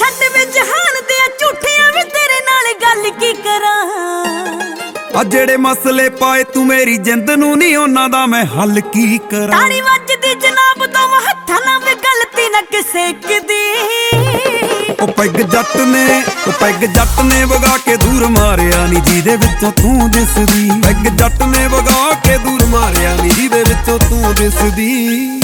ਛੱਡ ਵੇ ਜਹਾਨ ਦੇ ਝੂਠਿਆਂ ਵੀ ਤੇਰੇ ਨਾਲ ਗੱਲ ਕੀ ਕਰਾਂ। ਆ ਜਿਹੜੇ ਮਸਲੇ ਪਾਏ ਤੂੰ ਮੇਰੀ ਜਿੰਦ ਨੂੰ ਨਹੀਂ ਉਹਨਾਂ ਦਾ ਮੈਂ ਹੱਲ ਕੀ ਕਰਾਂ। ਤਾੜੀ ਵੱਜਦੀ ਜਨਾਬ ਦੋਵਾਂ ਹੱਥਾਂ ਨਾਲ ਵੀ ਗਲਤੀ ਨਾ ਕਿਸੇ ਦੀ। ਉਹ ਪੈਗ ਜੱਟ ਨੇ ਵਗਾ ਕੇ ਦੂਰ ਮਾਰਿਆ ਨੀ ਜਿਹਦੇ ਵਿੱਚੋਂ ਤੂੰ ਦਿਸਦੀ। ਪੈਗ ਜੱਟ ਨੇ ਵਗਾ ਕੇ ਦੂਰ ਮਾਰਿਆ ਨੀ ਜਿਹਦੇ ਵਿੱਚੋਂ ਤੂੰ ਦਿਸਦੀ।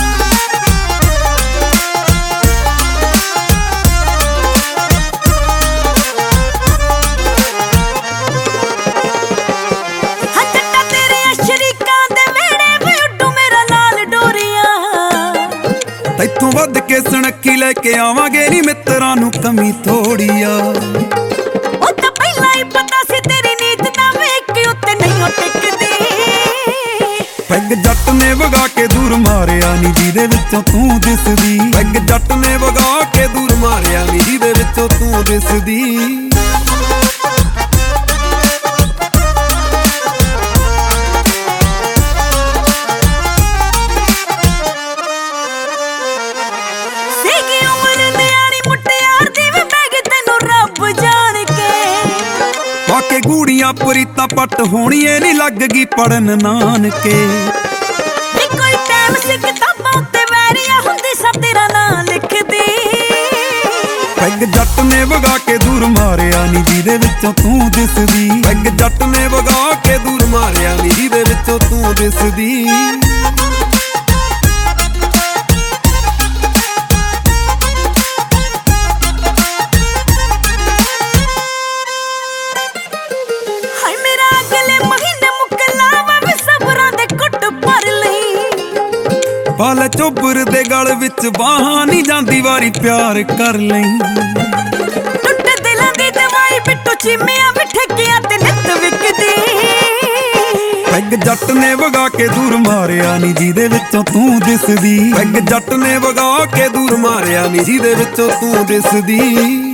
ਤੈਥੋਂ ਵੱਧ ਕੇ ਸੁਣੱਖੀ ਲੈ ਕੇ ਆਵਾਂਗੇ ਨੀ ਮਿੱਤਰਾਂ ਨੂੰ ਕਮੀ ਥੋੜੀ ਆ। ਉਹ ਤਾਂ ਪਹਿਲਾਂ ਹੀ ਪਤਾ ਸੀ ਤੇਰੀ ਨੀਤ ਦਾ ਵੇਖ ਕੇ ਉੱਤੇ ਨਹੀਂ ਟਿਕਦੀ। ਪੈਗ ਜੱਟ ਨੇ ਵਗਾ ਕੇ ਦੂਰ ਮਾਰਿਆ ਨੀ ਜਿਹਦੇ ਵਿੱਚੋਂ ਤੂੰ ਦਿਸਦੀ। ਪੈਗ ਜੱਟ ਨੇ ਵਗਾ ਕੇ ਦੂਰ ਮਾਰਿਆ ਨੀ ਜਿਹਦੇ ਵਿੱਚੋਂ ਤੂੰ ਦਿਸਦੀ। ਬਾਕੇ ਗੂੜੀਆਂ ਪ੍ਰੀਤਾਂ ਪੱਟ ਹੋਣੀਏ ਨੀ ਲੱਗ ਗਈ ਪੜਨ ਨਾਨਕੇ। ਨੀ ਕੋਈ ਟਾਈਮ ਸੀ ਕਿਤਾਬਾਂ ਉੱਤੇ ਵੈਰੀਆਂ ਹੁੰਦੀ ਸਭ ਤੇਰਾ ਨਾਂ ਲਿਖਦੀ। ਪੈਗ ਜੱਟ ਨੇ ਵਗਾ ਕੇ ਦੂਰ ਮਾਰਿਆ ਨੀ ਜਿਹਦੇ ਵਿੱਚੋਂ ਤੂੰ ਦਿਸਦੀ। ਪੈਗ ਜੱਟ ਨੇ ਵਗਾ ਕੇ ਦੂਰ ਮਾਰਿਆ ਨੀ ਜਿਹਦੇ ਵਿੱਚੋਂ ਤੂੰ ਦਿਸਦੀ। ਪਾਲ ਚੋਬਰ ਦੇ ਗਲ ਵਿੱਚ ਬਾਹਾਂ ਨਹੀਂ ਜਾਂਦੀ ਵਾਰੀ ਪਿਆਰ ਕਰ ਲਈ। ਟੁੱਟ ਦਿਲਾਂ ਦੀ ਦਵਾਈ ਬਿੱਟੂ ਚੀਮਿਆਂ ਵੀ ਠੇਕਿਆਂ ਤੇ ਨਿੱਤ ਵਿਕਦੀ। ਪੈਗ ਜੱਟ ਨੇ ਵਗਾ ਕੇ ਦੂਰ ਮਾਰਿਆ ਨੀ ਜਿਹਦੇ ਵਿੱਚੋਂ ਤੂੰ ਦਿਸਦੀ। ਪੈਗ ਜੱਟ ਨੇ ਵਗਾ ਕੇ ਦੂਰ ਮਾਰਿਆ ਨੀ ਜਿਹਦੇ ਵਿੱਚੋਂ ਤੂੰ ਦਿਸਦੀ।